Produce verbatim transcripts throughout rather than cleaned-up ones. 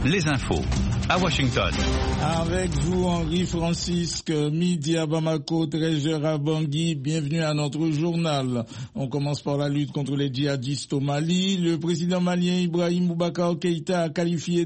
les infos à Washington. Avec vous, Henri Francisque, midi à Bamako, treize heures à Bangui. Bienvenue à notre journal. On commence par la lutte contre les djihadistes au Mali. Le président malien Ibrahim Boubacar Keïta a qualifié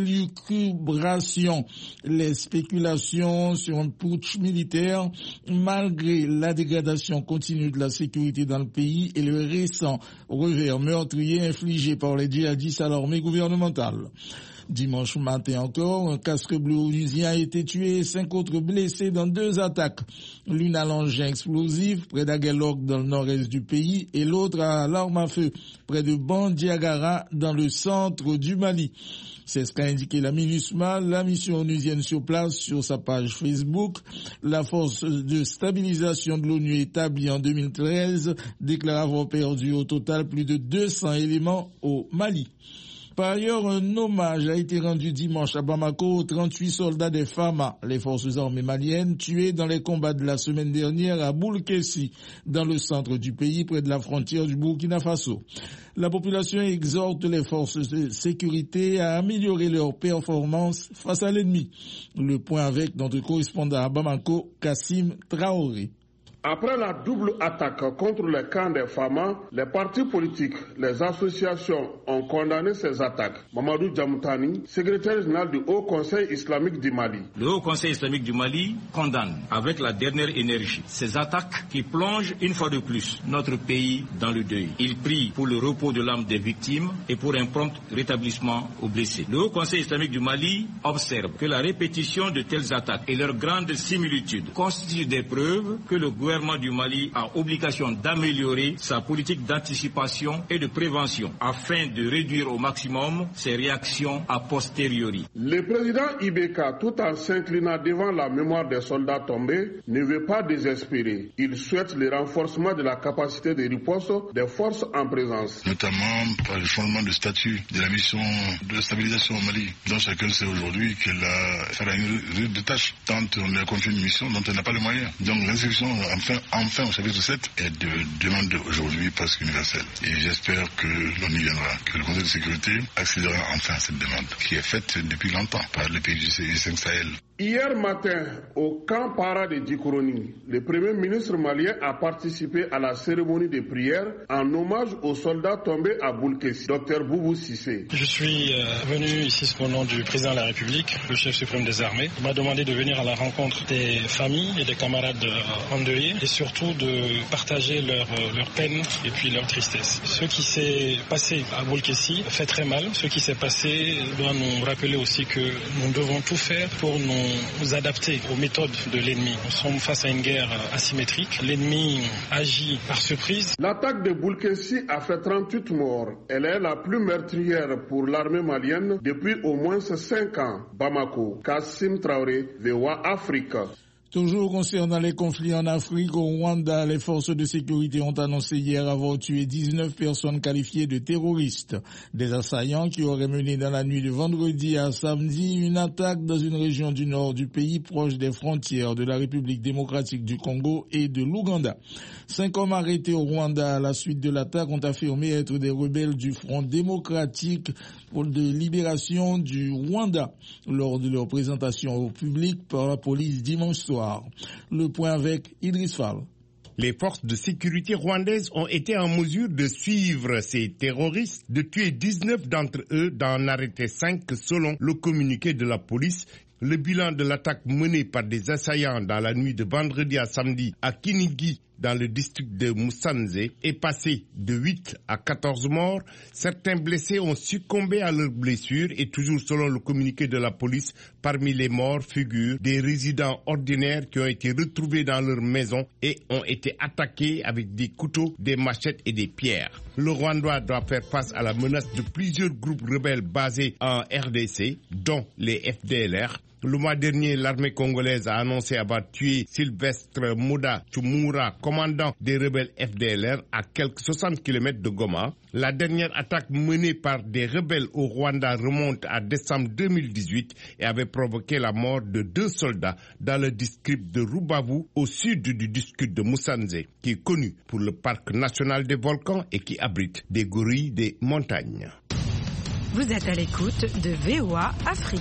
d'élucubration les spéculations sur un putsch militaire malgré la dégradation continue de la sécurité dans le pays et le récent revers meurtrier infligé par les djihadistes à l'armée gouvernementale. Dimanche matin encore, un casque bleu onusien a été tué et cinq autres blessés dans deux attaques. L'une à l'engin explosif près d'Aguelok dans le nord-est du pays et l'autre à l'arme à feu près de Bandiagara dans le centre du Mali. C'est ce qu'a indiqué la MINUSMA, la mission onusienne sur place, sur sa page Facebook. La force de stabilisation de l'ONU établie en deux mille treize déclare avoir perdu au total plus de deux cents éléments au Mali. Par ailleurs, un hommage a été rendu dimanche à Bamako aux trente-huit soldats des Fama, les forces armées maliennes, tués dans les combats de la semaine dernière à Boulkessi, dans le centre du pays, près de la frontière du Burkina Faso. La population exhorte les forces de sécurité à améliorer leur performance face à l'ennemi. Le point avec notre correspondant à Bamako, Kassim Traoré. Après la double attaque contre les camps des Fama, les partis politiques, les associations ont condamné ces attaques. Mamadou Djamoutani, secrétaire général du Haut Conseil islamique du Mali. Le Haut Conseil islamique du Mali condamne avec la dernière énergie ces attaques qui plongent une fois de plus notre pays dans le deuil. Il prie pour le repos de l'âme des victimes et pour un prompt rétablissement aux blessés. Le Haut Conseil islamique du Mali observe que la répétition de telles attaques et leur grande similitude constituent des preuves que le gouvernement Le gouvernement du Mali a obligation d'améliorer sa politique d'anticipation et de prévention afin de réduire au maximum ses réactions a posteriori. Le président Ibeka, tout en s'inclinant devant la mémoire des soldats tombés, ne veut pas désespérer. Il souhaite le renforcement de la capacité de riposte des forces en présence. Notamment par le changement de statut de la mission de stabilisation au Mali, dont chacun sait aujourd'hui qu'elle a fait une rude tâche, tant on lui a confié une mission dont elle n'a pas les moyens. Donc l'instruction Enfin, enfin au chapitre sept est de demande aujourd'hui presque universelle. Et j'espère que l'on y viendra, que le Conseil de sécurité accélérera enfin cette demande, qui est faite depuis longtemps par les pays du G cinq Sahel. Hier matin, au camp Para de Djikoroni, le Premier ministre malien a participé à la cérémonie de prière en hommage aux soldats tombés à Boulkessi. Docteur Boubou Sissé. Je suis euh, venu ici au nom du président de la République, le chef suprême des armées. Il m'a demandé de venir à la rencontre des familles et des camarades euh, endeuillés et surtout de partager leur, euh, leur peine et puis leur tristesse. Ce qui s'est passé à Boulkessi fait très mal. Ce qui s'est passé doit nous rappeler aussi que nous devons tout faire pour nous nous adapter aux méthodes de l'ennemi. Nous sommes face à une guerre asymétrique. L'ennemi agit par surprise. L'attaque de Boulkessi a fait trente-huit morts. Elle est la plus meurtrière pour l'armée malienne depuis au moins cinq ans. Bamako, Kassim Traoré, V O A Afrique. Toujours concernant les conflits en Afrique, au Rwanda, les forces de sécurité ont annoncé hier avoir tué dix-neuf personnes qualifiées de terroristes. Des assaillants qui auraient mené dans la nuit de vendredi à samedi une attaque dans une région du nord du pays proche des frontières de la République démocratique du Congo et de l'Ouganda. Cinq hommes arrêtés au Rwanda à la suite de l'attaque ont affirmé être des rebelles du Front démocratique pour de libération du Rwanda lors de leur présentation au public par la police dimanche soir. Le point avec Idriss Fall. Les forces de sécurité rwandaises ont été en mesure de suivre ces terroristes, de tuer dix-neuf d'entre eux, d'en arrêter cinq selon le communiqué de la police. Le bilan de l'attaque menée par des assaillants dans la nuit de vendredi à samedi à Kinigi, dans le district de Musanze, est passé de huit à quatorze morts. Certains blessés ont succombé à leurs blessures et toujours selon le communiqué de la police, parmi les morts figurent des résidents ordinaires qui ont été retrouvés dans leur maison et ont été attaqués avec des couteaux, des machettes et des pierres. Le Rwanda doit faire face à la menace de plusieurs groupes rebelles basés en R D C, dont les F D L R. Le mois dernier, l'armée congolaise a annoncé avoir tué Sylvestre Moda Chumura, commandant des rebelles F D L R, à quelques soixante kilomètres de Goma. La dernière attaque menée par des rebelles au Rwanda remonte à décembre deux mille dix-huit et avait provoqué la mort de deux soldats dans le district de Rubavu, au sud du district de Musanze, qui est connu pour le parc national des volcans et qui abrite des gorilles des montagnes. Vous êtes à l'écoute de V O A Afrique.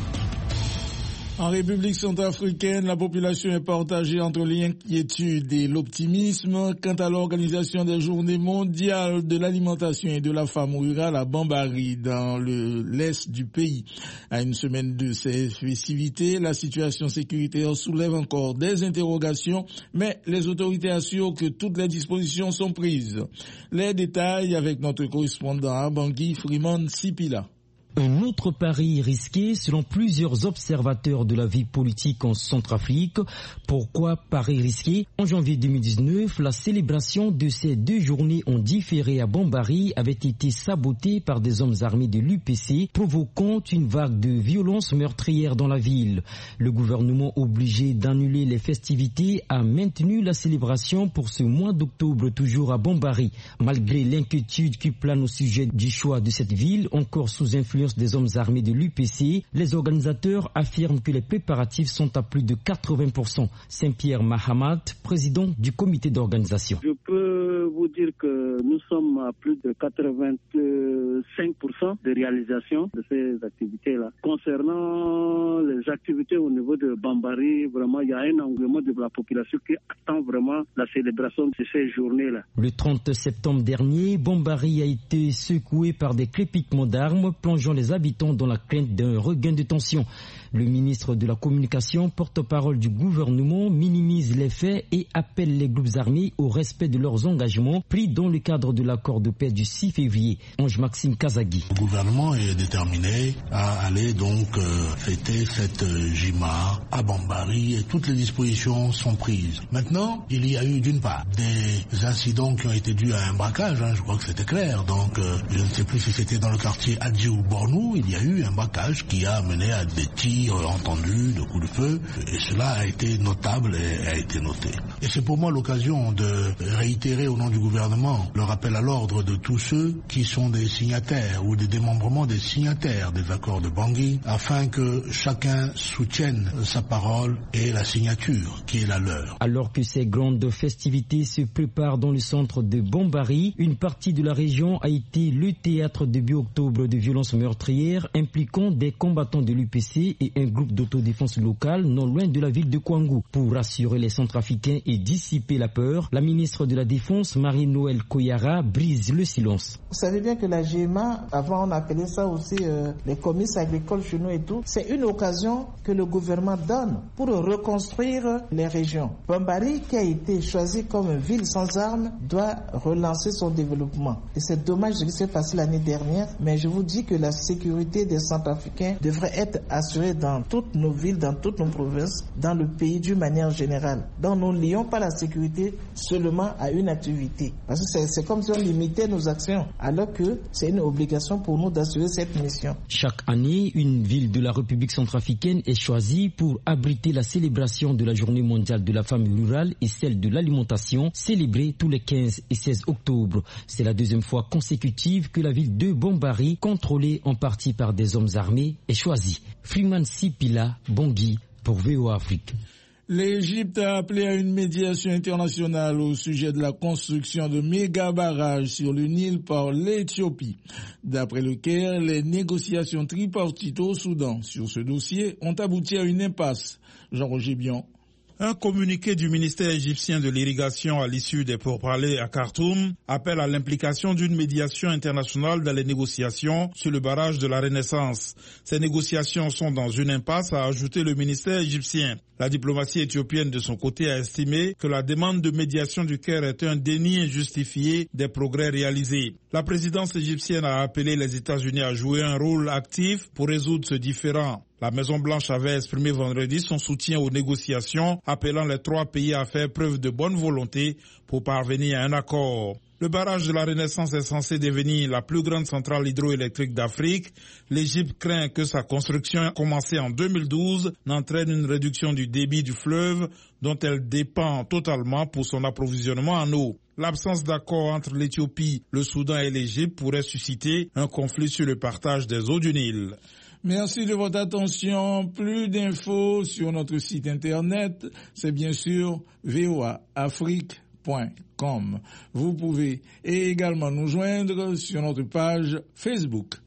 En République centrafricaine, la population est partagée entre l'inquiétude et l'optimisme quant à l'organisation des journées mondiales de l'alimentation et de la femme rurale à Bambari, dans le, l'est du pays. À une semaine de ces festivités, la situation sécuritaire soulève encore des interrogations, mais les autorités assurent que toutes les dispositions sont prises. Les détails avec notre correspondant à Bangui, Freeman Sipila. Un autre pari risqué selon plusieurs observateurs de la vie politique en Centrafrique. Pourquoi pari risqué? En janvier deux mille dix-neuf, la célébration de ces deux journées en différé à Bambari avait été sabotée par des hommes armés de l'U P C, provoquant une vague de violences meurtrières dans la ville. Le gouvernement, obligé d'annuler les festivités, a maintenu la célébration pour ce mois d'octobre toujours à Bambari. Malgré l'inquiétude qui plane au sujet du choix de cette ville, encore sous influence des hommes armés de l'U P C, les organisateurs affirment que les préparatifs sont à plus de quatre-vingts pour cent. Saint-Pierre Mahamat, président du comité d'organisation. Je peux vous dire que nous sommes à plus de quatre-vingt-cinq pour cent de réalisation de ces activités-là. Concernant les activités au niveau de Bambari, vraiment, il y a un engouement de la population qui attend vraiment la célébration de ces journées-là. Le trente septembre dernier, Bambari a été secoué par des crépitements d'armes, plongeant les habitants dans la crainte d'un regain de tension. Le ministre de la Communication, porte-parole du gouvernement, minimise les faits et appelle les groupes armés au respect de leurs engagements pris dans le cadre de l'accord de paix du six février. Ange Maxime Kazagui. Le gouvernement est déterminé à aller donc euh, fêter cette euh, Jima à Bambari et toutes les dispositions sont prises. Maintenant, il y a eu d'une part des incidents qui ont été dus à un braquage, hein, je crois que c'était clair, donc euh, je ne sais plus si c'était dans le quartier Adji ou Bornou, il y a eu un braquage qui a mené à des tirs entendus, de coups de feu, et cela a été notable et a été noté. Et c'est pour moi l'occasion de réitérer au nom du gouvernement le rappel à l'ordre de tous ceux qui sont des signataires ou des démembrements des signataires des accords de Bangui, afin que chacun soutienne sa parole et la signature qui est la leur. Alors que ces grandes festivités se préparent dans le centre de Bambari, une partie de la région a été le théâtre début octobre de violences meurtrières impliquant des combattants de l'U P C et un groupe d'autodéfense locale non loin de la ville de Kwangu. Pour rassurer les Centrafricains et dissiper la peur, la ministre de la Défense, Marie-Noël Koyara, brise le silence. Vous savez bien que la G M A, avant on appelait ça aussi euh, les comices agricoles chez nous et tout, c'est une occasion que le gouvernement donne pour reconstruire les régions. Bambari, qui a été choisi comme ville sans armes, doit relancer son développement. Et c'est dommage ce qui s'est passé l'année dernière, mais je vous dis que la sécurité des Centrafricains devrait être assurée dans toutes nos villes, dans toutes nos provinces, dans le pays d'une manière générale. Donc nous ne lions pas la sécurité seulement à une activité. Parce que c'est, c'est comme si on limitait nos actions, alors que c'est une obligation pour nous d'assurer cette mission. Chaque année, une ville de la République centrafricaine est choisie pour abriter la célébration de la Journée mondiale de la femme rurale et celle de l'alimentation, célébrée tous les quinze et seize octobre. C'est la deuxième fois consécutive que la ville de Bambari, contrôlée en partie par des hommes armés, est choisie. Freeman Sipila, Bangui, pour V O A Afrique. L'Égypte a appelé à une médiation internationale au sujet de la construction de méga barrages sur le Nil par l'Éthiopie. D'après le Caire, les négociations tripartites au Soudan sur ce dossier ont abouti à une impasse. Jean-Roger Bion. Un communiqué du ministère égyptien de l'irrigation à l'issue des pourparlers à Khartoum appelle à l'implication d'une médiation internationale dans les négociations sur le barrage de la Renaissance. Ces négociations sont dans une impasse, a ajouté le ministère égyptien. La diplomatie éthiopienne de son côté a estimé que la demande de médiation du Caire est un déni injustifié des progrès réalisés. La présidence égyptienne a appelé les États-Unis à jouer un rôle actif pour résoudre ce différend. La Maison-Blanche avait exprimé vendredi son soutien aux négociations, appelant les trois pays à faire preuve de bonne volonté pour parvenir à un accord. Le barrage de la Renaissance est censé devenir la plus grande centrale hydroélectrique d'Afrique. L'Égypte craint que sa construction, commencée en deux mille douze, n'entraîne une réduction du débit du fleuve dont elle dépend totalement pour son approvisionnement en eau. L'absence d'accord entre l'Éthiopie, le Soudan et l'Égypte pourrait susciter un conflit sur le partage des eaux du Nil. Merci de votre attention. Plus d'infos sur notre site internet, c'est bien sûr v o a afrique point com. Vous pouvez également nous joindre sur notre page Facebook.